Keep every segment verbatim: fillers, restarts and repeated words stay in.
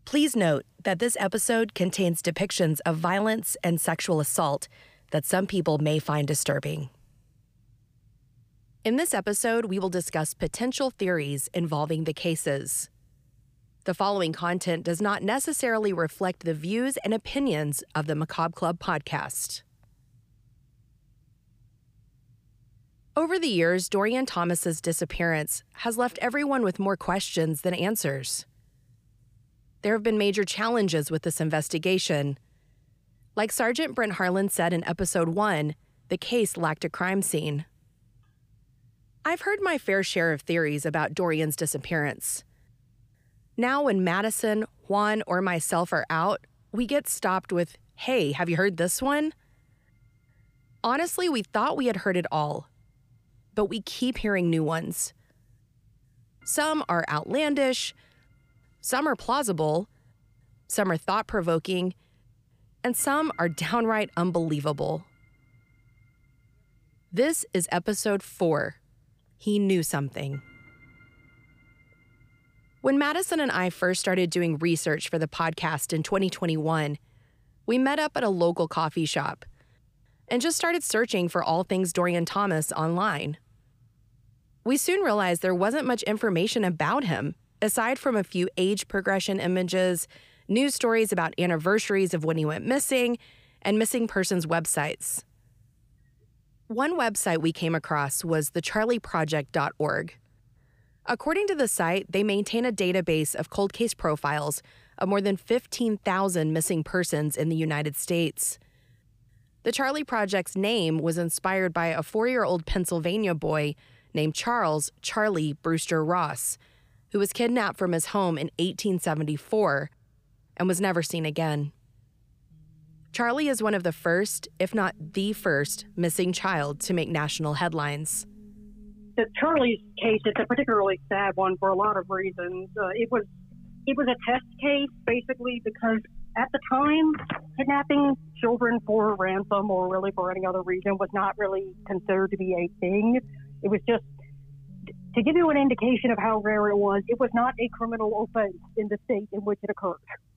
Please note that this episode contains depictions of violence and sexual assault that some people may find disturbing. In this episode, we will discuss potential theories involving the cases. The following content does not necessarily reflect the views and opinions of the Macabre Club podcast. Over the years, Dorian Thomas's disappearance has left everyone with more questions than answers. There have been major challenges with this investigation. Like Sergeant Brent Harlan said in episode one, the case lacked a crime scene. I've heard my fair share of theories about Dorian's disappearance. Now when Madison, Juan, or myself are out, we get stopped with, "Hey, have you heard this one?" Honestly, we thought we had heard it all, but we keep hearing new ones. Some are outlandish, some are plausible, some are thought-provoking, and some are downright unbelievable. This is episode four. He Knew Something. When Madison and I first started doing research for the podcast in twenty twenty-one, we met up at a local coffee shop and just started searching for all things Dorian Thomas online. We soon realized there wasn't much information about him, aside from a few age progression images, news stories about anniversaries of when he went missing, and missing persons websites. One website we came across was the charlie project dot org. According to the site, they maintain a database of cold case profiles of more than fifteen thousand missing persons in the United States. The Charlie Project's name was inspired by a four-year-old Pennsylvania boy named Charles Charlie Brewster Ross, who was kidnapped from his home in eighteen seventy-four and was never seen again. Charlie is one of the first, if not the first, missing child to make national headlines. The Charlie's case is a particularly sad one for a lot of reasons. Uh, it was it was a test case, basically, because at the time, kidnapping children for ransom or really for any other reason was not really considered to be a thing. It was just, to give you an indication of how rare it was, it was not a criminal offense in the state in which it occurred,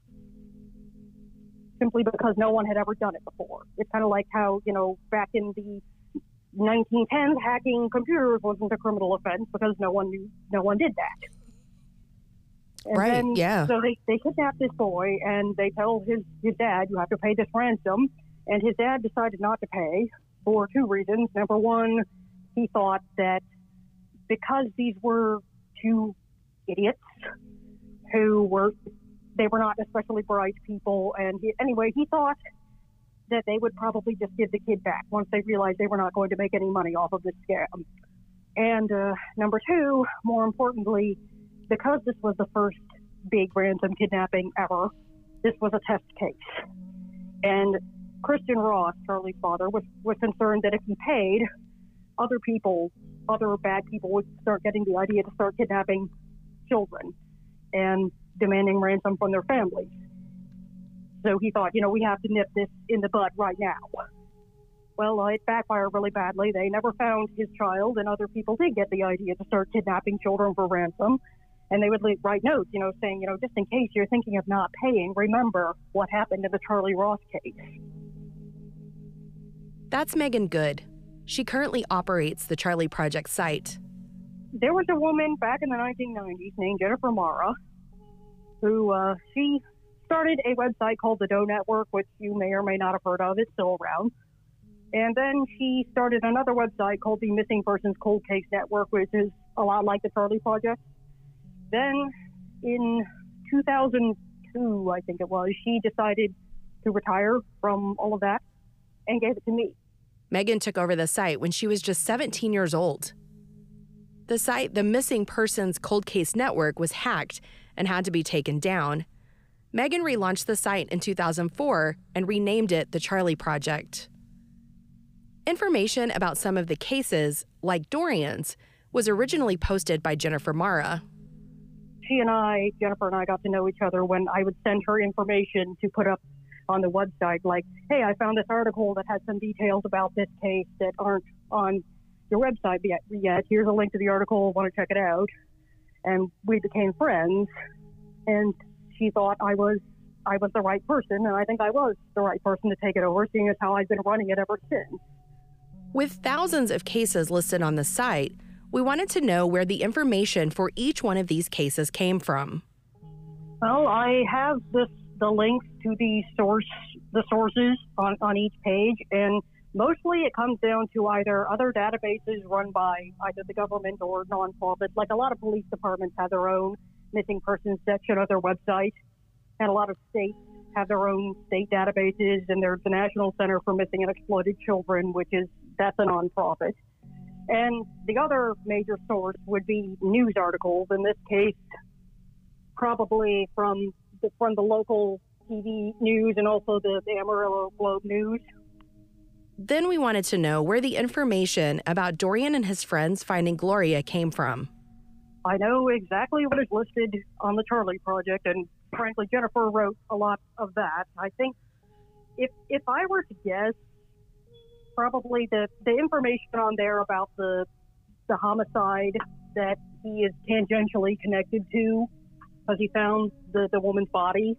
simply because no one had ever done it before. It's kind of like how, you know, back in the nineteen tens, hacking computers wasn't a criminal offense because no one knew, no one did that. And right, then, yeah. So they, they kidnap this boy and they tell his, his dad, you have to pay this ransom. And his dad decided not to pay for two reasons. Number one, he thought that because these were two idiots who were, they were not especially bright people. And he, anyway, he thought that they would probably just give the kid back once they realized they were not going to make any money off of this scam. And uh, number two, more importantly, because this was the first big ransom kidnapping ever, this was a test case. And Christian Ross, Charlie's father, was, was concerned that if he paid, other people, other bad people would start getting the idea to start kidnapping children and demanding ransom from their families. So he thought, you know, we have to nip this in the bud right now. Well, uh, it backfired really badly. They never found his child, and other people did get the idea to start kidnapping children for ransom. And they would write notes, you know, saying, you know, just in case you're thinking of not paying, remember what happened in the Charlie Ross case. That's Megan Good. She currently operates the Charlie Project site. There was a woman back in the nineteen nineties named Jennifer Mara, who uh, she started a website called the Doe Network, which you may or may not have heard of. It's still around. And then she started another website called the Missing Persons Cold Case Network, which is a lot like the Charlie Project. Then in two thousand two, I think it was, she decided to retire from all of that and gave it to me. Megan took over the site when she was just seventeen years old. The site, the Missing Persons Cold Case Network, was hacked and had to be taken down. Megan relaunched the site in two thousand four and renamed it the Charlie Project. Information about some of the cases, like Dorian's, was originally posted by Jennifer Mara. She and I, Jennifer and I, got to know each other when I would send her information to put up on the website, like, hey, I found this article that has some details about this case that aren't on your website yet. yet. Here's a link to the article. Want to check it out? And we became friends. And she thought I was I was the right person, and I think I was the right person to take it over, seeing as how I've been running it ever since. With thousands of cases listed on the site, we wanted to know where the information for each one of these cases came from. Well, I have this the links to the source the sources on, on each page, and mostly it comes down to either other databases run by either the government or nonprofit. Like a lot of police departments have their own missing persons section of their website, and a lot of states have their own state databases, and there's the National Center for Missing and Exploited Children, which is, that's a nonprofit. And the other major source would be news articles, in this case, probably from the, from the local T V news and also the, the Amarillo Globe News. Then we wanted to know where the information about Dorian and his friends finding Gloria came from. I know exactly what is listed on the Charley Project, and frankly, Jennifer wrote a lot of that. I think if if I were to guess, probably the, the information on there about the the homicide that he is tangentially connected to, because he found the, the woman's body,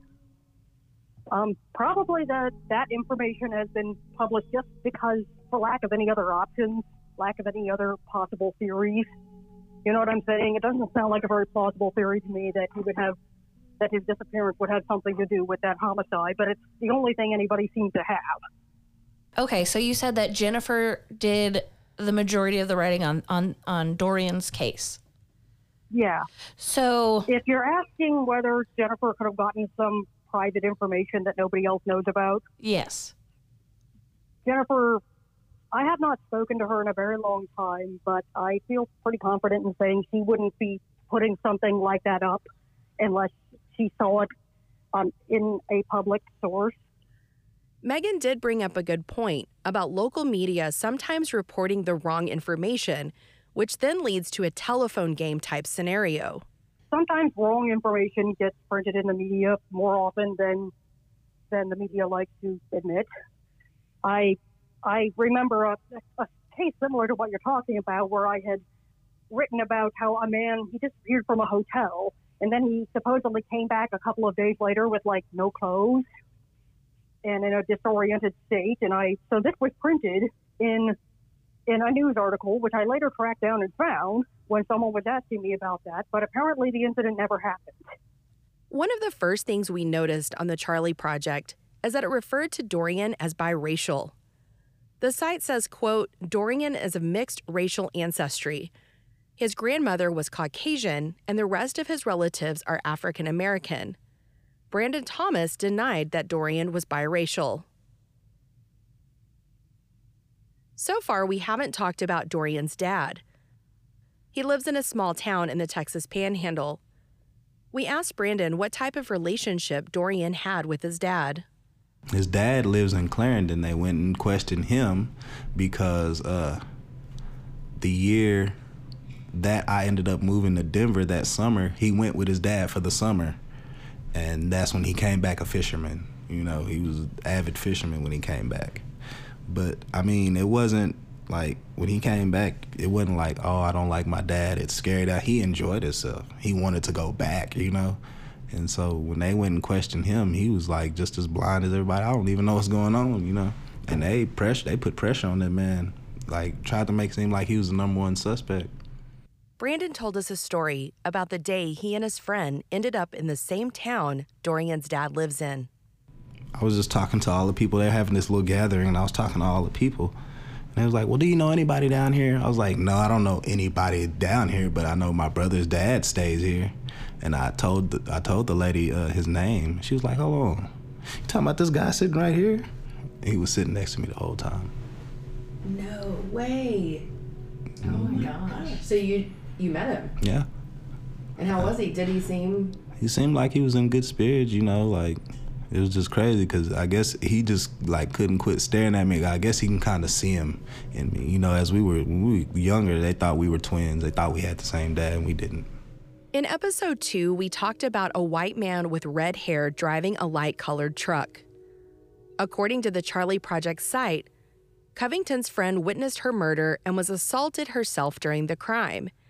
um, probably that that information has been published just because, for lack of any other options, lack of any other possible theories. You know what I'm saying? It doesn't sound like a very plausible theory to me that he would have, that his disappearance would have something to do with that homicide, but it's the only thing anybody seems to have. Okay, so you said that Jennifer did the majority of the writing on, on, on Dorian's case. Yeah. So if you're asking whether Jennifer could have gotten some private information that nobody else knows about. Yes. Jennifer, I have not spoken to her in a very long time, but I feel pretty confident in saying she wouldn't be putting something like that up unless she saw it um, in a public source. Megan did bring up a good point about local media sometimes reporting the wrong information, which then leads to a telephone game type scenario. Sometimes wrong information gets printed in the media more often than than the media likes to admit. I I remember a, a case similar to what you're talking about, where I had written about how a man, he disappeared from a hotel, and then he supposedly came back a couple of days later with like no clothes and in a disoriented state. And I, so this was printed in, in a news article, which I later tracked down and found when someone was asking me about that, but apparently the incident never happened. One of the first things we noticed on the Charley Project is that it referred to Dorian as biracial. The site says, quote, Dorian is of mixed racial ancestry. His grandmother was Caucasian, and the rest of his relatives are African American. Brandon Thomas denied that Dorian was biracial. So far, we haven't talked about Dorian's dad. He lives in a small town in the Texas Panhandle. We asked Brandon what type of relationship Dorian had with his dad. His dad lives in Clarendon. They went and questioned him because uh, the year that I ended up moving to Denver that summer, he went with his dad for the summer. And that's when he came back a fisherman. You know, he was an avid fisherman when he came back. But, I mean, it wasn't like, when he came back, it wasn't like, oh, I don't like my dad. It's scary that he enjoyed himself. He wanted to go back, you know? And so when they went and questioned him, he was like just as blind as everybody. I don't even know what's going on, you know? And they pressure, they put pressure on that man, like tried to make it seem like he was the number one suspect. Brandon told us a story about the day he and his friend ended up in the same town Dorian's dad lives in. I was just talking to all the people. They're having this little gathering, and I was talking to all the people. And they was like, well, do you know anybody down here? I was like, no, I don't know anybody down here, but I know my brother's dad stays here. And I told the, I told the lady uh, his name. She was like, hold on. You talking about this guy sitting right here? And he was sitting next to me the whole time. No way. Oh, my gosh. So you you met him? Yeah. And how was he? Did he seem... He seemed like he was in good spirits, you know, like... It was just crazy because I guess he just like couldn't quit staring at me. I guess he can kind of see him in me. You know, as we were, when we were younger, they thought we were twins. They thought we had the same dad, and we didn't. In episode two, we talked about a white man with red hair driving a light-colored truck. According to the Charley Project site, Covington's friend witnessed her murder and was assaulted herself during the crime.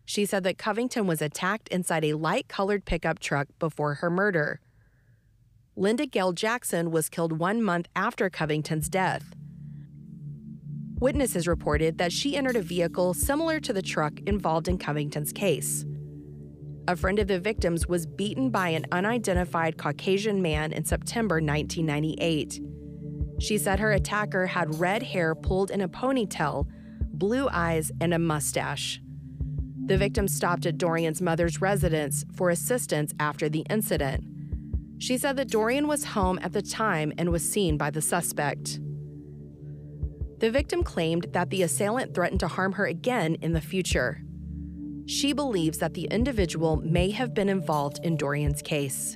She said that Covington was attacked inside a light-colored pickup truck before her murder. Linda Gale Jackson was killed one month after Covington's death. Witnesses reported that she entered a vehicle similar to the truck involved in Covington's case. A friend of the victims was beaten by an unidentified Caucasian man in September nineteen ninety-eight. She said her attacker had red hair pulled in a ponytail, blue eyes, and a mustache. The victim stopped at Dorian's mother's residence for assistance after the incident. She said that Dorian was home at the time and was seen by the suspect. The victim claimed that the assailant threatened to harm her again in the future. She believes that the individual may have been involved in Dorian's case.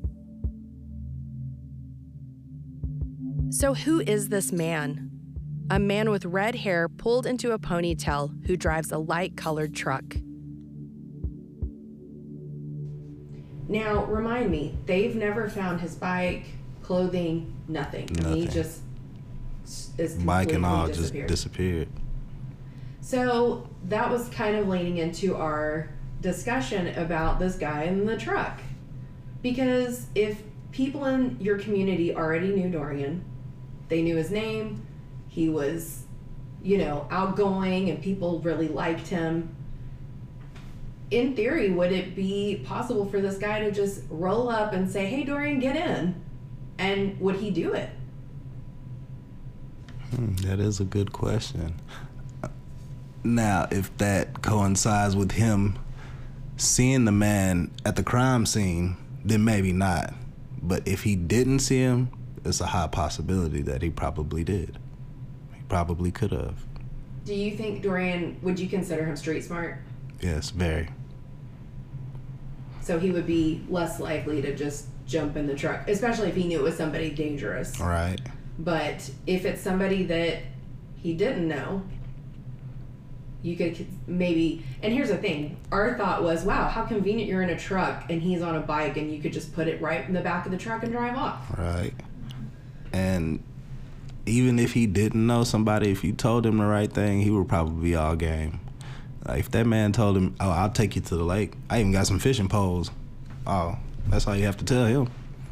So who is this man? A man with red hair pulled into a ponytail who drives a light-colored truck. Now, remind me, they've never found his bike, clothing, nothing. Nothing. I mean, he just is Bike and all disappeared. just disappeared. So that was kind of leading into our discussion about this guy in the truck. Because if people in your community already knew Dorian, they knew his name, he was, you know, outgoing and people really liked him. In theory, would it be possible for this guy to just roll up and say, hey, Dorian, get in? And would he do it? Hmm, that is a good question. Now, if that coincides with him seeing the man at the crime scene, then maybe not. But if he didn't see him, it's a high possibility that he probably did. He probably could have. Do you think Dorian, would you consider him street smart? Yes, very. So he would be less likely to just jump in the truck, especially if he knew it was somebody dangerous. All right. But if it's somebody that he didn't know, you could maybe, and here's the thing, our thought was, wow, how convenient you're in a truck and he's on a bike and you could just put it right in the back of the truck and drive off. Right. And even if he didn't know somebody, if you told him the right thing, he would probably be all game. Like if that man told him, oh, I'll take you to the lake. I even got some fishing poles. Oh, that's all you have to tell him.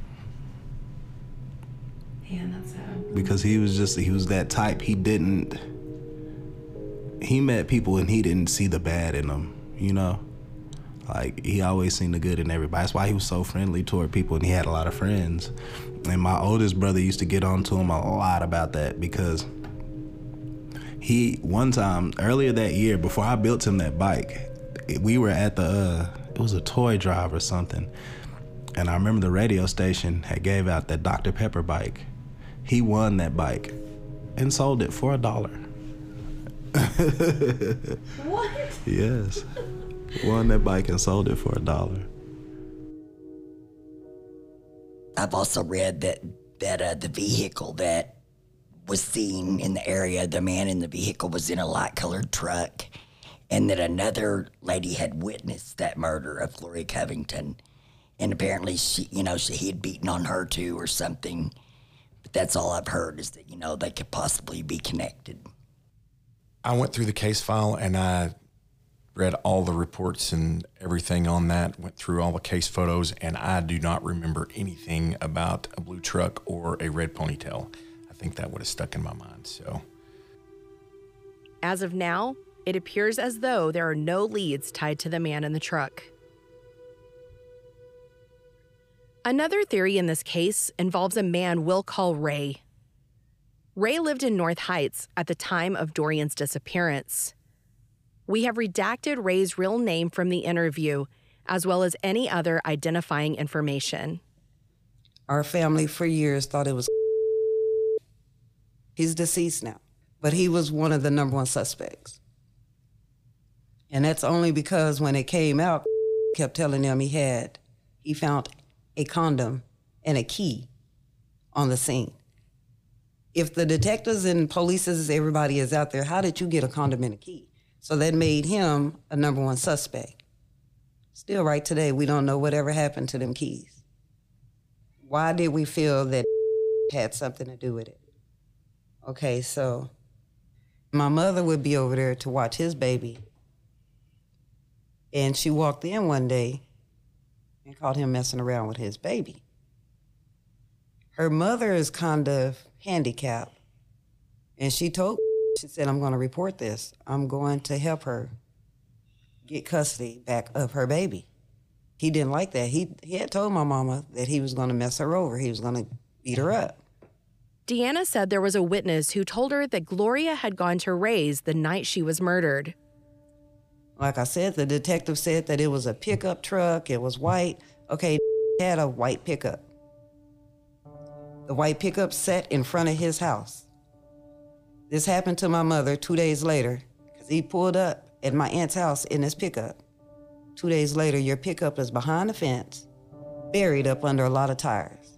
Man, that's sad. Because he was just, he was that type. He didn't, he met people and he didn't see the bad in them, you know? Like, he always seen the good in everybody. That's why he was so friendly toward people and he had a lot of friends. And my oldest brother used to get on to him a lot about that because he, one time, earlier that year, before I built him that bike, we were at the, uh, it was a toy drive or something. And I remember the radio station had gave out that Doctor Pepper bike. He won that bike and sold it for a dollar. What? Yes. Won that bike and sold it for a dollar. I've also read that that uh, the vehicle that was seen in the area, the man in the vehicle was in a light-colored truck, and that another lady had witnessed that murder of Gloria Covington, and apparently she, you know, she he had beaten on her too or something. But that's all I've heard is that, you know, they could possibly be connected. I went through the case file and I read all the reports and everything on that, went through all the case photos, and I do not remember anything about a blue truck or a red ponytail. I think that would have stuck in my mind, so. As of now, it appears as though there are no leads tied to the man in the truck. Another theory in this case involves a man we'll call Ray. Ray lived in North Heights at the time of Dorian's disappearance. We have redacted Ray's real name from the interview, as well as any other identifying information. Our family for years thought it was. He's deceased now, but he was one of the number one suspects. And that's only because when it came out, kept telling them he had, he found a condom and a key on the scene. If the detectives and police, everybody is out there, how did you get a condom and a key? So that made him a number one suspect. Still right today, we don't know whatever happened to them keys. Why did we feel that had something to do with it? Okay, so my mother would be over there to watch his baby. And she walked in one day and caught him messing around with his baby. Her mother is kind of handicapped. And she told, she said, I'm going to report this. I'm going to help her get custody back of her baby. He didn't like that. He, he had told my mama that he was going to mess her over. He was going to beat her up. Deanna said there was a witness who told her that Gloria had gone to Ray's the night she was murdered. Like I said, the detective said that it was a pickup truck. It was white. Okay, he had a white pickup. The white pickup sat in front of his house. This happened to my mother two days later because he pulled up at my aunt's house in his pickup. Two days later, your pickup is behind the fence, buried up under a lot of tires.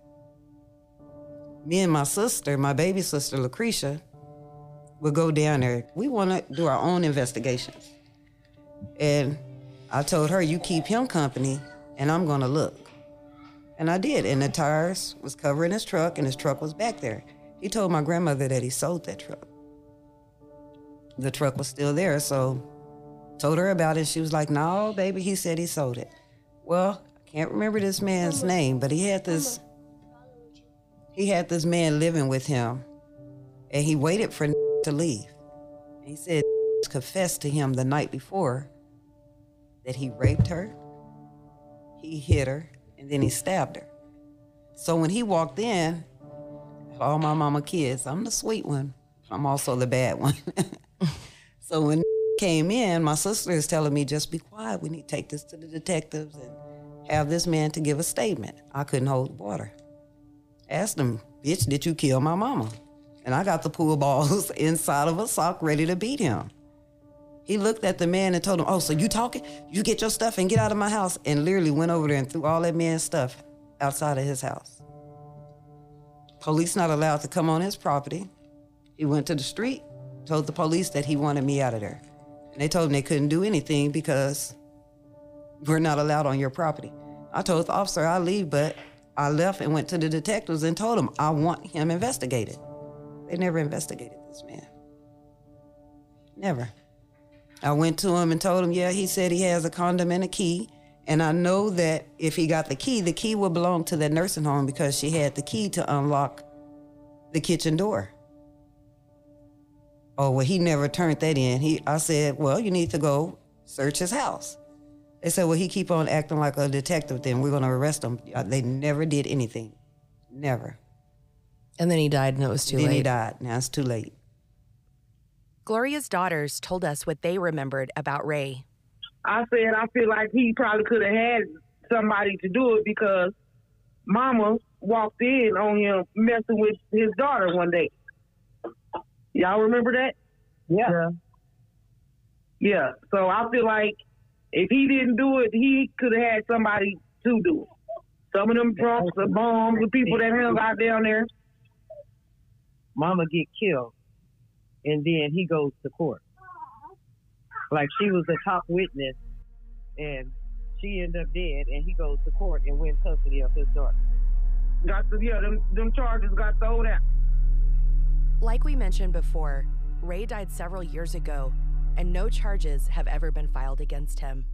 Me and my sister, my baby sister, Lucretia, would go down there. We want to do our own investigations. And I told her, you keep him company, and I'm going to look. And I did, and the tires was covering his truck, and his truck was back there. He told my grandmother that he sold that truck. The truck was still there, so told her about it. She was like, no, baby, he said he sold it. Well, I can't remember this man's name, but he had this, he had this man living with him, and he waited for to leave. He said confessed to him the night before that he raped her, he hit her, and then he stabbed her. So when he walked in, all my mama kids, I'm the sweet one. I'm also the bad one. So when came in, my sister is telling me, just be quiet. We need to take this to the detectives and have this man to give a statement. I couldn't hold the water. Asked him, bitch, did you kill my mama? And I got the pool balls inside of a sock ready to beat him. He looked at the man and told him, oh, so you talking? You get your stuff and get out of my house. And literally went over there and threw all that man's stuff outside of his house. Police not allowed to come on his property. He went to the street, told the police that he wanted me out of there. And they told him they couldn't do anything because we're not allowed on your property. I told the officer I'd leave, but I left and went to the detectives and told them I want him investigated. They never investigated this man. Never. I went to him and told him, yeah, he said he has a condom and a key. And I know that if he got the key, the key would belong to that nursing home because she had the key to unlock the kitchen door. Oh, well, he never turned that in. He, I said, well, you need to go search his house. They said, well, he keep on acting like a detective, then we're going to arrest him. They never did anything. Never. And then he died and it was too then late. Then he died. Now it's too late. Gloria's daughters told us what they remembered about Ray. I said I feel like he probably could have had somebody to do it because Mama walked in on him messing with his daughter one day. Y'all remember that? Yeah. Yeah. Yeah. So I feel like if he didn't do it, he could have had somebody to do it. Some of them drunks, the bombs, the people that hung out down there. Mama get killed, and then he goes to court. Like she was a top witness, and she ended up dead, and he goes to court and wins custody of his daughter. Got the, yeah, them, them charges got thrown out. Like we mentioned before, Ray died several years ago, and no charges have ever been filed against him.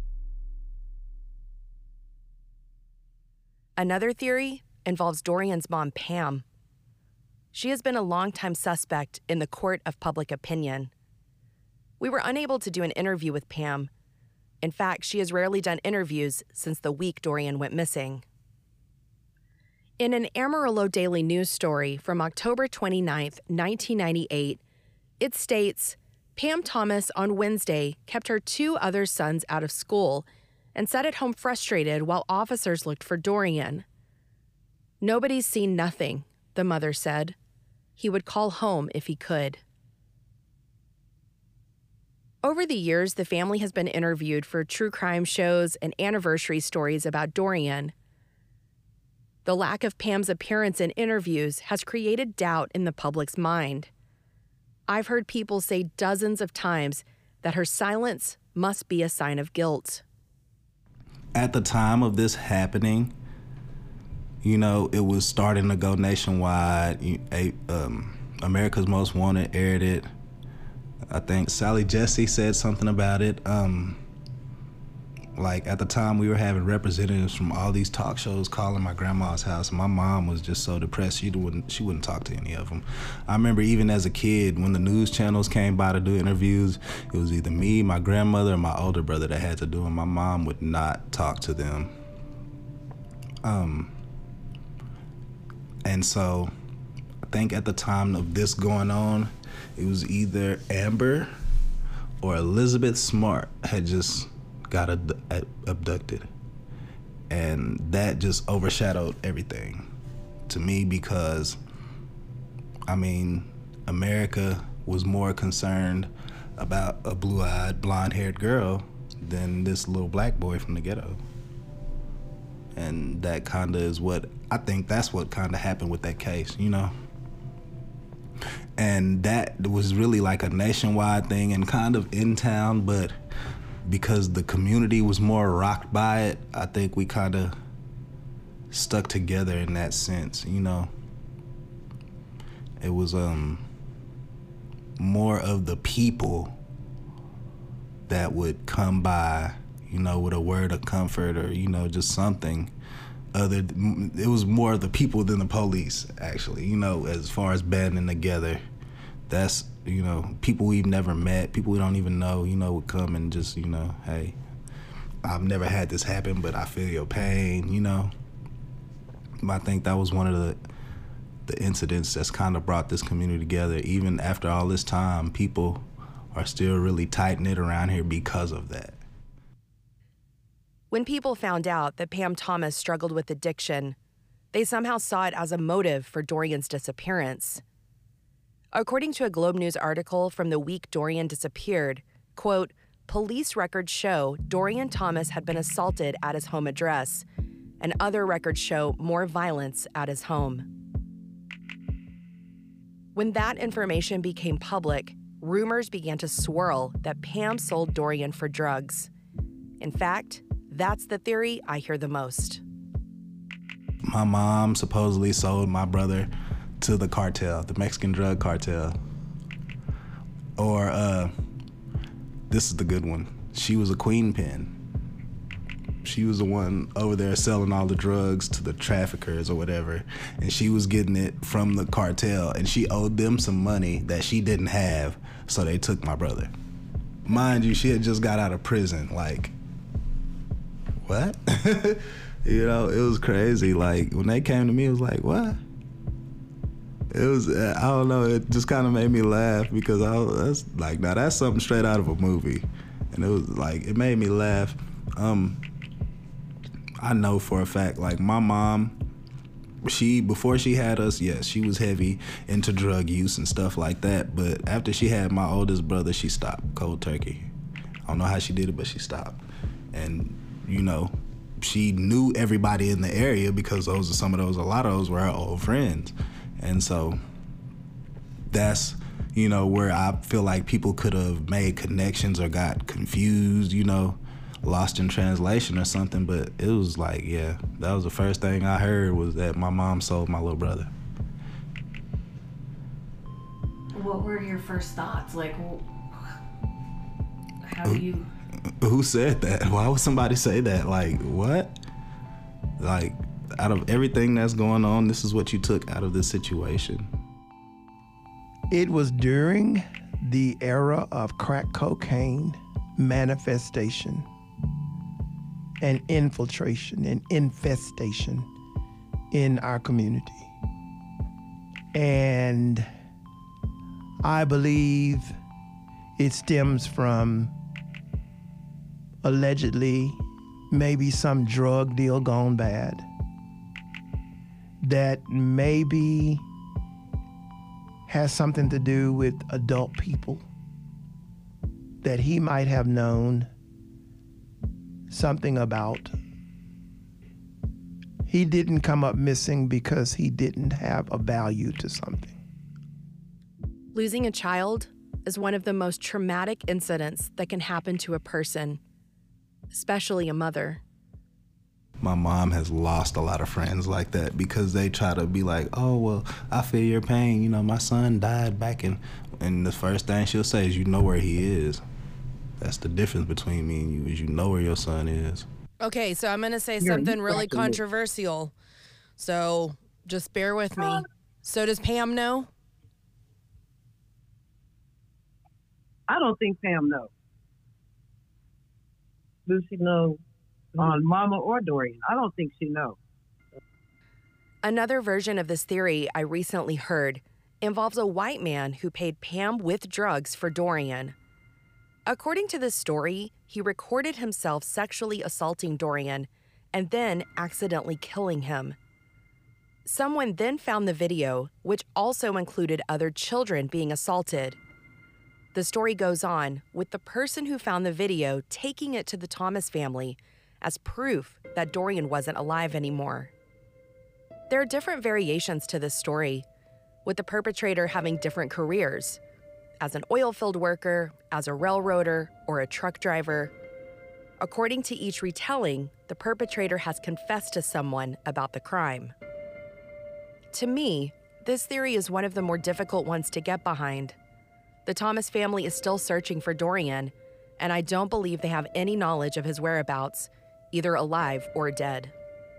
Another theory involves Dorian's mom, Pam. She has been a longtime suspect in the court of public opinion. We were unable to do an interview with Pam. In fact, she has rarely done interviews since the week Dorian went missing. In an Amarillo Daily News story from October twenty-ninth, nineteen ninety-eight, it states, Pam Thomas on Wednesday kept her two other sons out of school and sat at home frustrated while officers looked for Dorian. Nobody's seen nothing, the mother said. He would call home if he could. Over the years, the family has been interviewed for true crime shows and anniversary stories about Dorian. The lack of Pam's appearance in interviews has created doubt in the public's mind. I've heard people say dozens of times that her silence must be a sign of guilt. At the time of this happening, you know, it was starting to go nationwide. A, um, America's Most Wanted aired it. I think Sally Jesse said something about it. Um, Like, at the time, we were having representatives from all these talk shows calling my grandma's house. My mom was just so depressed, she wouldn't, she wouldn't talk to any of them. I remember even as a kid, when the news channels came by to do interviews, it was either me, my grandmother, or my older brother that had to do it. My mom would not talk to them. Um, and so, I think at the time of this going on, it was either Amber or Elizabeth Smart had just got ad- abducted, and that just overshadowed everything to me, because I mean, America was more concerned about a blue-eyed, blonde-haired girl than this little black boy from the ghetto. And that kind of is what I think that's what kind of happened with that case, you know. And that was really like a nationwide thing and kind of in town, but because the community was more rocked by it, I think we kind of stuck together in that sense, you know. It was um more of the people that would come by, you know, with a word of comfort or, you know, just something other. It was more of the people than the police, actually, you know, as far as banding together. That's, you know, people we've never met, people we don't even know, you know, would come and just, you know, hey, I've never had this happen, but I feel your pain, you know. I think that was one of the the incidents that's kind of brought this community together. Even after all this time, people are still really tight-knit around here because of that. When people found out that Pam Thomas struggled with addiction, they somehow saw it as a motive for Dorian's disappearance. According to a Globe News article from the week Dorian disappeared, quote, police records show Dorian Thomas had been assaulted at his home address, and other records show more violence at his home. When that information became public, rumors began to swirl that Pam sold Dorian for drugs. In fact, that's the theory I hear the most. My mom supposedly sold my brother to the cartel, the Mexican drug cartel. Or, uh, this is the good one. She was a queen pin. She was the one over there selling all the drugs to the traffickers or whatever, and she was getting it from the cartel, and she owed them some money that she didn't have, so they took my brother. Mind you, she had just got out of prison, like, what? You know, it was crazy. Like, when they came to me, it was like, what? It was, I don't know, it just kind of made me laugh because I was, that's like, now that's something straight out of a movie. And it was like, it made me laugh. Um, I know for a fact, like my mom, she, before she had us, yes, she was heavy into drug use and stuff like that. But after she had my oldest brother, she stopped cold turkey. I don't know how she did it, but she stopped. And, you know, she knew everybody in the area because those are some of those, a lot of those were her old friends. And so that's, you know, where I feel like people could have made connections or got confused, you know, lost in translation or something. But it was like, yeah, that was the first thing I heard was that my mom sold my little brother. What were your first thoughts? Like, how do you... Who said that? Why would somebody say that? Like, what? Like, out of everything that's going on, this is what you took out of this situation? It was during the era of crack cocaine manifestation and infiltration and infestation in our community. And I believe it stems from allegedly maybe some drug deal gone bad that maybe has something to do with adult people that he might have known something about. He didn't come up missing because he didn't have a value to something. Losing a child is one of the most traumatic incidents that can happen to a person, especially a mother. My mom has lost a lot of friends like that because they try to be like, oh, well, I feel your pain. You know, my son died back in, and the first thing she'll say is, you know where he is. That's the difference between me and you, is you know where your son is. Okay, so I'm going to say You're something really exactly. controversial. So just bear with me. So does Pam know? I don't think Pam knows. Lucy knows on Mama or Dorian. I don't think she knows. Another version of this theory I recently heard involves a white man who paid Pam with drugs for Dorian. According to this story, he recorded himself sexually assaulting Dorian and then accidentally killing him. Someone then found the video, which also included other children being assaulted. The story goes on, with the person who found the video taking it to the Thomas family as proof that Dorian wasn't alive anymore. There are different variations to this story, with the perpetrator having different careers, as an oil field worker, as a railroader, or a truck driver. According to each retelling, the perpetrator has confessed to someone about the crime. To me, this theory is one of the more difficult ones to get behind. The Thomas family is still searching for Dorian, and I don't believe they have any knowledge of his whereabouts, either alive or dead.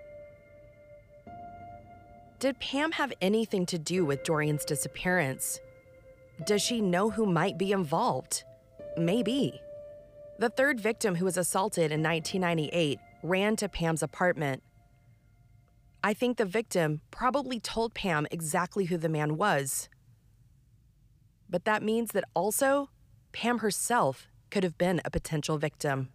Did Pam have anything to do with Dorian's disappearance? Does she know who might be involved? Maybe. The third victim who was assaulted in nineteen ninety-eight ran to Pam's apartment. I think the victim probably told Pam exactly who the man was. But that means that also Pam herself could have been a potential victim.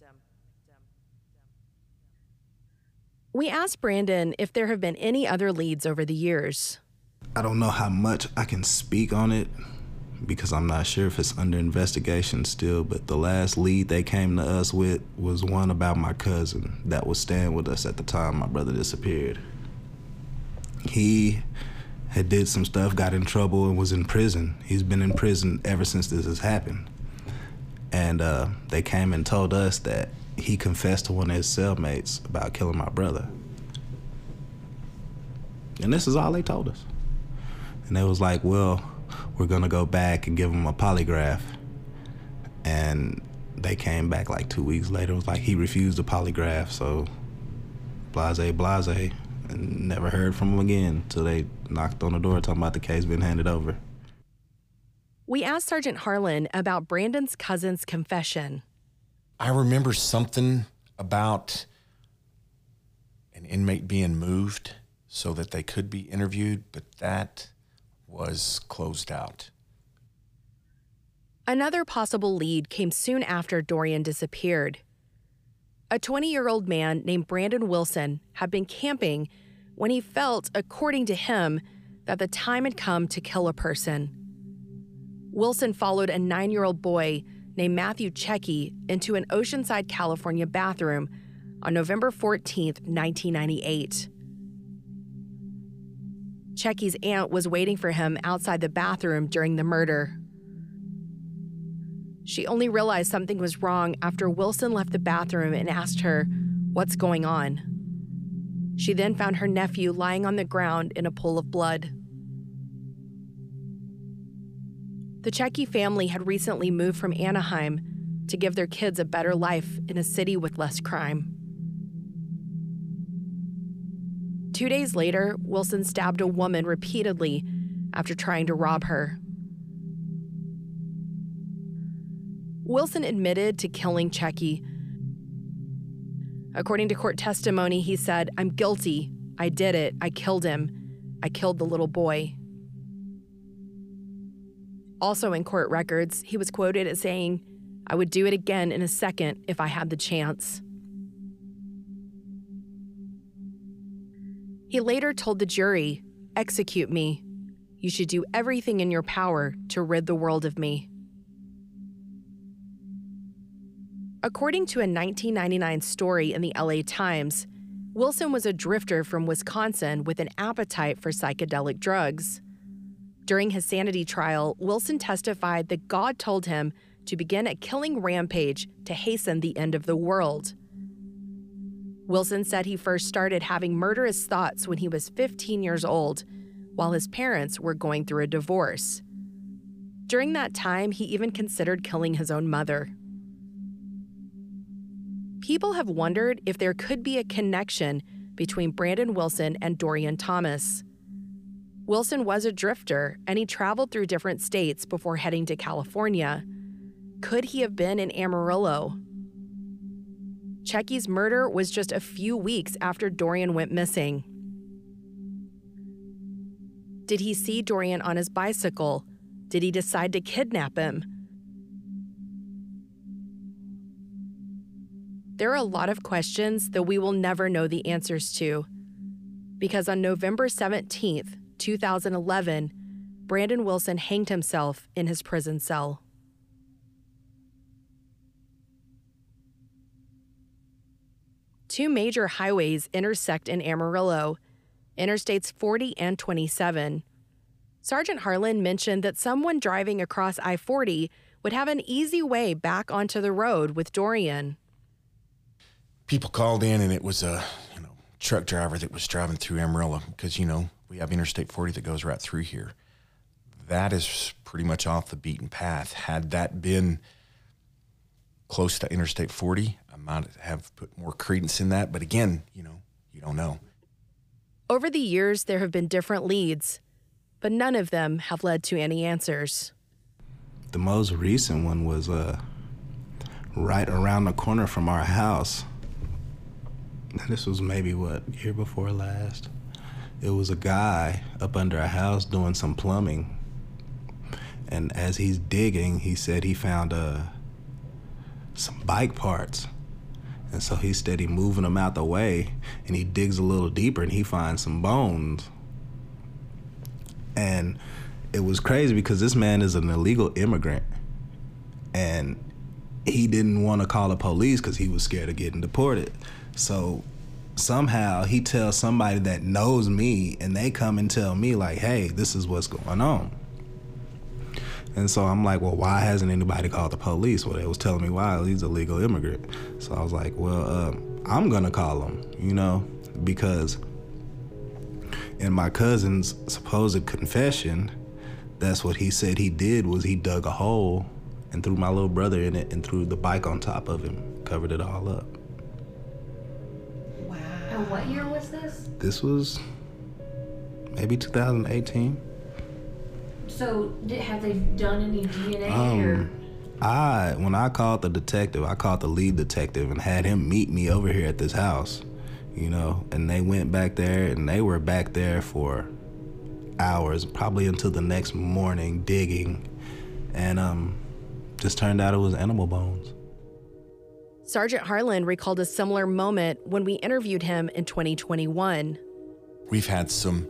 We asked Brandon if there have been any other leads over the years. I don't know how much I can speak on it because I'm not sure if it's under investigation still, but the last lead they came to us with was one about my cousin that was staying with us at the time my brother disappeared. He had did some stuff, got in trouble, and was in prison. He's been in prison ever since this has happened. And uh, they came and told us that he confessed to one of his cellmates about killing my brother. And this is all they told us. And they was like, well, we're gonna go back and give him a polygraph. And they came back like two weeks later. It was like he refused the polygraph, so blase, blase, and never heard from him again until they knocked on the door talking about the case being handed over. We asked Sergeant Harlan about Brandon's cousin's confession. I remember something about an inmate being moved so that they could be interviewed, but that was closed out. Another possible lead came soon after Dorian disappeared. A twenty-year-old man named Brandon Wilson had been camping when he felt, according to him, that the time had come to kill a person. Wilson followed a nine-year-old boy named Matthew Checky into an Oceanside, California bathroom on November fourteenth, nineteen ninety-eight. Checky's aunt was waiting for him outside the bathroom during the murder. She only realized something was wrong after Wilson left the bathroom and asked her, "What's going on?" She then found her nephew lying on the ground in a pool of blood. The Checky family had recently moved from Anaheim to give their kids a better life in a city with less crime. Two days later, Wilson stabbed a woman repeatedly after trying to rob her. Wilson admitted to killing Checky. According to court testimony, he said, "I'm guilty. I did it. I killed him. I killed the little boy." Also in court records, he was quoted as saying, "I would do it again in a second if I had the chance." He later told the jury, "Execute me. You should do everything in your power to rid the world of me." According to a nineteen ninety-nine story in the L A Times, Wilson was a drifter from Wisconsin with an appetite for psychedelic drugs. During his sanity trial, Wilson testified that God told him to begin a killing rampage to hasten the end of the world. Wilson said he first started having murderous thoughts when he was fifteen years old, while his parents were going through a divorce. During that time, he even considered killing his own mother. people have wondered if there could be a connection between Brandon Wilson and Dorian Thomas. Wilson was a drifter, and he traveled through different states before heading to California. Could he have been in Amarillo? Checky's murder was just a few weeks after Dorian went missing. Did he see Dorian on his bicycle? Did he decide to kidnap him? There are a lot of questions that we will never know the answers to, because on November seventeenth, two thousand eleven, Brandon Wilson hanged himself in his prison cell. Two major highways intersect in Amarillo, Interstates forty and twenty-seven. Sergeant Harlan mentioned that someone driving across I forty would have an easy way back onto the road with Dorian. People called in, and it was a you know truck driver that was driving through Amarillo because, you know, we have Interstate forty that goes right through here. That is pretty much off the beaten path. Had that been close to Interstate forty, I might have put more credence in that. But again, you know, you don't know. Over the years, there have been different leads, but none of them have led to any answers. The most recent one was uh, right around the corner from our house. This was maybe, what, year before last? It was a guy up under a house doing some plumbing. And as he's digging, he said he found uh, some bike parts. And so he's steady moving them out the way, and he digs a little deeper and he finds some bones. And it was crazy because this man is an illegal immigrant, and he didn't want to call the police because he was scared of getting deported. So somehow he tells somebody that knows me, and they come and tell me, like, hey, this is what's going on. And so I'm like, well, why hasn't anybody called the police? Well, they was telling me why. He's a legal immigrant. So I was like, well, uh, I'm going to call him, you know, because in my cousin's supposed confession, that's what he said he did, was he dug a hole and threw my little brother in it and threw the bike on top of him, covered it all up. Wow. And what year was this? This was maybe two thousand eighteen. So did, have they done any D N A um, or? I, when I called the detective, I called the lead detective and had him meet me over here at this house, you know, and they went back there, and they were back there for hours, probably until the next morning digging, and um, just turned out it was animal bones. Sergeant Harlan recalled a similar moment when we interviewed him in twenty twenty-one. We've had some,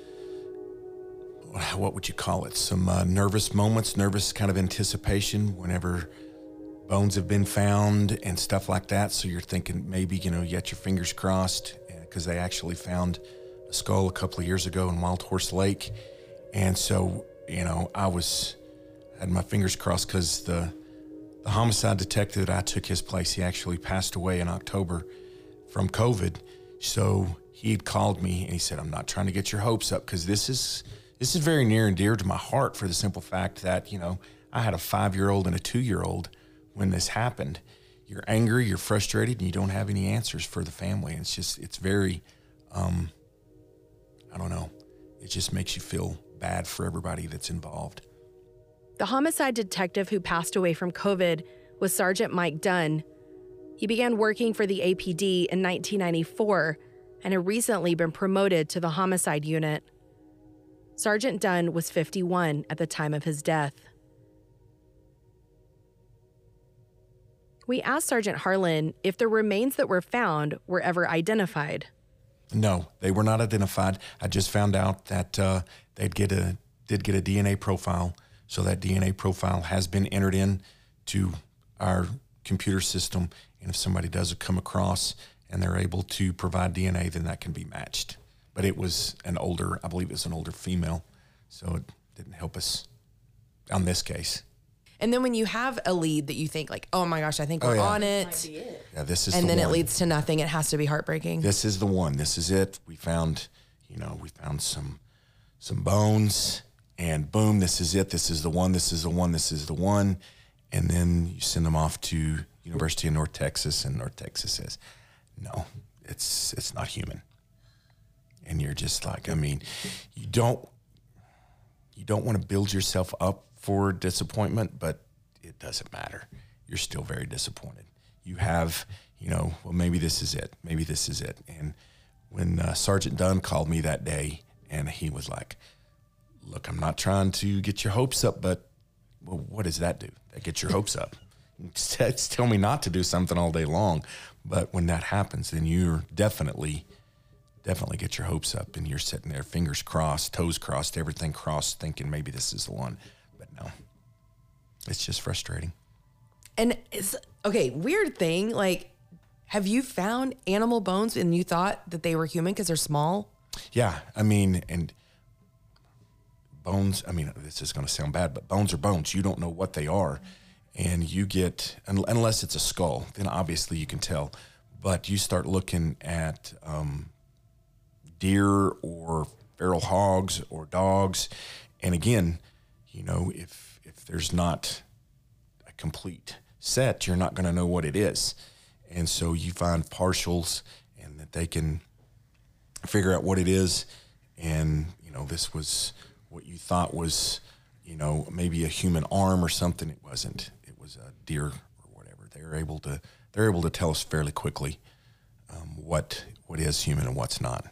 what would you call it, some uh, nervous moments, nervous kind of anticipation whenever bones have been found and stuff like that. So you're thinking maybe, you know, you got your fingers crossed, because they actually found a skull a couple of years ago in Wild Horse Lake. And so, you know, I was, had my fingers crossed because the, the homicide detective that I took his place, he actually passed away in October from COVID. So he had called me and he said, I'm not trying to get your hopes up, because this is, this is very near and dear to my heart, for the simple fact that, you know, I had a five-year-old and a two-year-old when this happened. You're angry, you're frustrated, and you don't have any answers for the family. It's just, it's very, um, I don't know, it just makes you feel bad for everybody that's involved. The homicide detective who passed away from COVID was Sergeant Mike Dunn. He began working for the A P D in nineteen ninety-four and had recently been promoted to the homicide unit. Sergeant Dunn was fifty-one at the time of his death. We asked Sergeant Harlan if the remains that were found were ever identified. No, they were not identified. I just found out that uh, they'd get a did get a D N A profile. So that D N A profile has been entered in to our computer system. And if somebody does come across and they're able to provide D N A, then that can be matched. But it was an older, I believe it was an older female. So it didn't help us on this case. And then when you have a lead that you think like, oh my gosh, I think Oh, we're yeah. on it. Yeah, this is and the then one. it leads to nothing. It has to be heartbreaking. This is the one. This is it. We found, you know, we found some some bones, and boom, this is it. This is the one. This is the one. This is the one. And then you send them off to, University of North Texas, and North Texas says, no, it's it's not human. And you're just like, I mean, you don't you don't want to build yourself up for disappointment, but it doesn't matter. You're still very disappointed. You have, you know, well, maybe this is it. Maybe this is it. And when uh, Sergeant Dunn called me that day, and he was like, look, I'm not trying to get your hopes up, but well, what does that do? That gets your hopes up. It's tell me not to do something all day long. But when that happens, then you're definitely, definitely get your hopes up, and you're sitting there, fingers crossed, toes crossed, everything crossed, thinking maybe this is the one. But no, it's just frustrating. And it's okay, weird thing, like, have you found animal bones and you thought that they were human because they're small? Yeah, I mean, and bones, I mean, this is going to sound bad, but bones are bones. You don't know what they are. And you get, unless it's a skull, then obviously you can tell. But you start looking at um, deer or feral hogs or dogs. And again, you know, if if there's not a complete set, you're not going to know what it is. And so you find partials, and that they can figure out what it is. And, you know, this was what you thought was, you know, maybe a human arm or something. It wasn't. It was a deer or whatever. They were able to, they're able to tell us fairly quickly um, what what is human and what's not.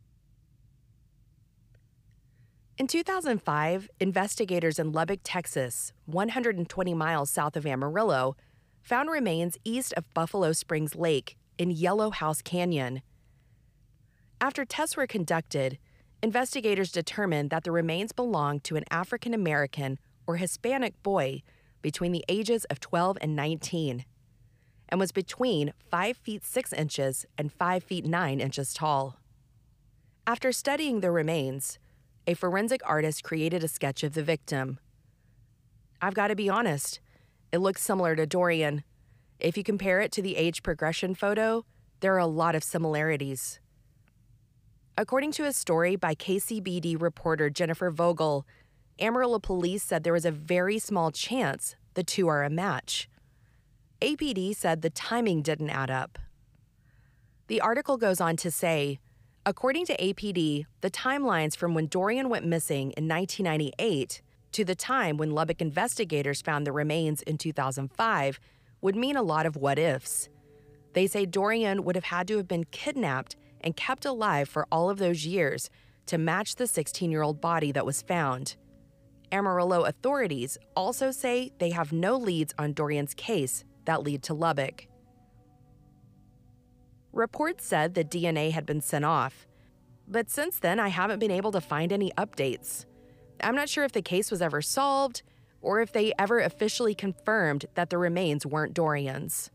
In two thousand five, investigators in Lubbock, Texas, one hundred twenty miles south of Amarillo, found remains east of Buffalo Springs Lake in Yellow House Canyon. After tests were conducted, investigators determined that the remains belonged to an African American or Hispanic boy between the ages of twelve and nineteen, and was between five feet six inches and five feet nine inches tall. After studying the remains, a forensic artist created a sketch of the victim. I've got to be honest, it looks similar to Dorian. If you compare it to the age progression photo, there are a lot of similarities. According to a story by K C B D reporter Jennifer Vogel, Amarillo police said there was a very small chance the two are a match. A P D said the timing didn't add up. The article goes on to say, according to A P D, the timelines from when Dorian went missing in nineteen ninety-eight to the time when Lubbock investigators found the remains in two thousand five would mean a lot of what-ifs. They say Dorian would have had to have been kidnapped and kept alive for all of those years to match the sixteen-year-old body that was found. Amarillo authorities also say they have no leads on Dorian's case that lead to Lubbock. Reports said that D N A had been sent off, but since then I haven't been able to find any updates. I'm not sure if the case was ever solved or if they ever officially confirmed that the remains weren't Dorian's.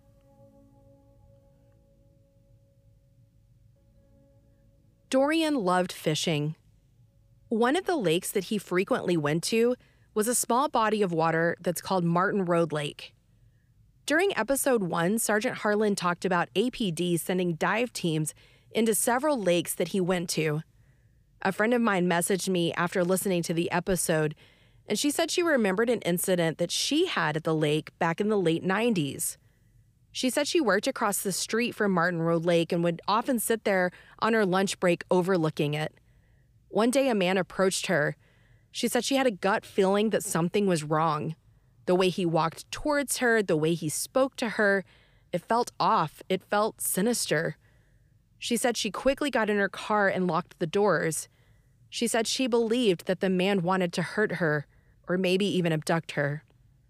Dorian loved fishing. One of the lakes that he frequently went to was a small body of water that's called Martin Road Lake. During episode one, Sergeant Harlan talked about A P D sending dive teams into several lakes that he went to. A friend of mine messaged me after listening to the episode, and she said she remembered an incident that she had at the lake back in the late nineties. She said she worked across the street from Martin Road Lake and would often sit there on her lunch break overlooking it. One day, a man approached her. She said she had a gut feeling that something was wrong. The way he walked towards her, the way he spoke to her, it felt off. It felt sinister. She said she quickly got in her car and locked the doors. She said she believed that the man wanted to hurt her or maybe even abduct her.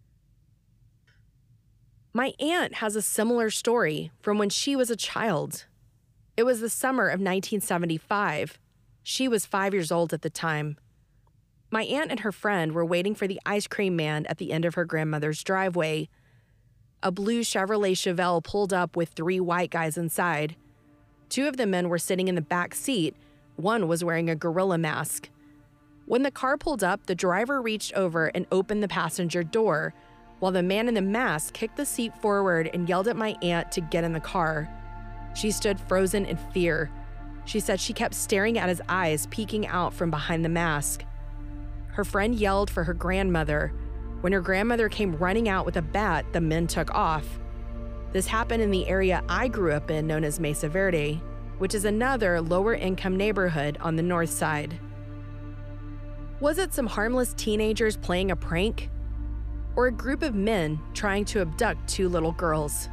My aunt has a similar story from when she was a child. It was the summer of nineteen seventy-five. She was five years old at the time. My aunt and her friend were waiting for the ice cream man at the end of her grandmother's driveway. A blue Chevrolet Chevelle pulled up with three white guys inside. Two of the men were sitting in the back seat. One was wearing a gorilla mask. When the car pulled up, the driver reached over and opened the passenger door, while the man in the mask kicked the seat forward and yelled at my aunt to get in the car. She stood frozen in fear. She said she kept staring at his eyes peeking out from behind the mask. Her friend yelled for her grandmother. When her grandmother came running out with a bat, the men took off. This happened in the area I grew up in known as Mesa Verde, which is another lower-income neighborhood on the north side. Was it some harmless teenagers playing a prank? Or a group of men trying to abduct two little girls?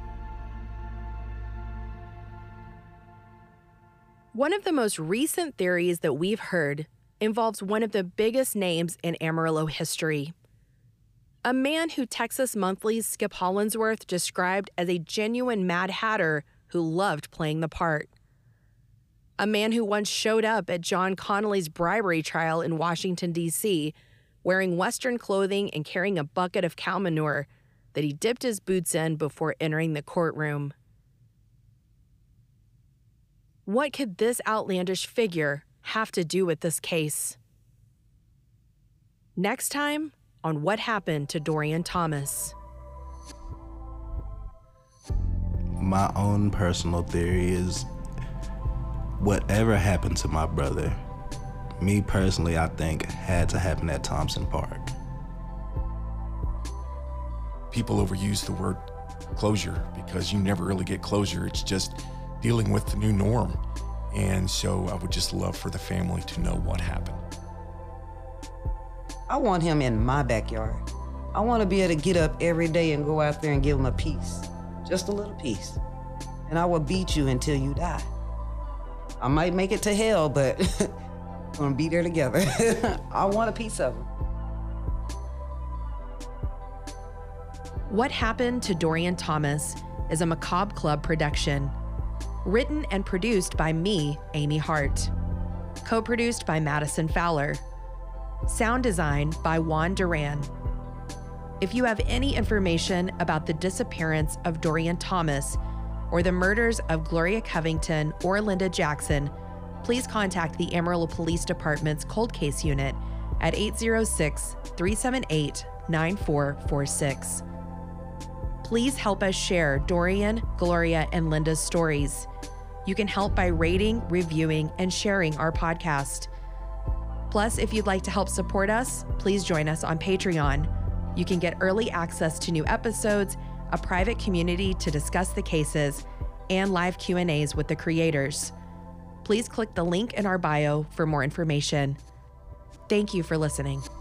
One of the most recent theories that we've heard involves one of the biggest names in Amarillo history. A man who Texas Monthly's Skip Hollandsworth described as a genuine Mad Hatter who loved playing the part. A man who once showed up at John Connolly's bribery trial in Washington, D C, wearing Western clothing and carrying a bucket of cow manure that he dipped his boots in before entering the courtroom. What could this outlandish figure have to do with this case? Next time on What Happened to Dorian Thomas. My own personal theory is whatever happened to my brother, me personally, I think had to happen at Thompson Park. People overuse the word closure because you never really get closure. It's just dealing with the new norm. And so I would just love for the family to know what happened. I want him in my backyard. I want to be able to get up every day and go out there and give him a piece, just a little piece. And I will beat you until you die. I might make it to hell, but we're gonna be there together. I want a piece of him. What Happened to Dorian Thomas is a Macabre Club production. Written and produced by me, Amy Hart. Co-produced by Madison Fowler. Sound design by Juan Duran. If you have any information about the disappearance of Dorian Thomas or the murders of Gloria Covington or Linda Jackson, please contact the Amarillo Police Department's Cold Case Unit at eight oh six, three seven eight, nine four four six. Please help us share Dorian, Gloria, and Linda's stories. You can help by rating, reviewing, and sharing our podcast. Plus, if you'd like to help support us, please join us on Patreon. You can get early access to new episodes, a private community to discuss the cases, and live Q and A's with the creators. Please click the link in our bio for more information. Thank you for listening.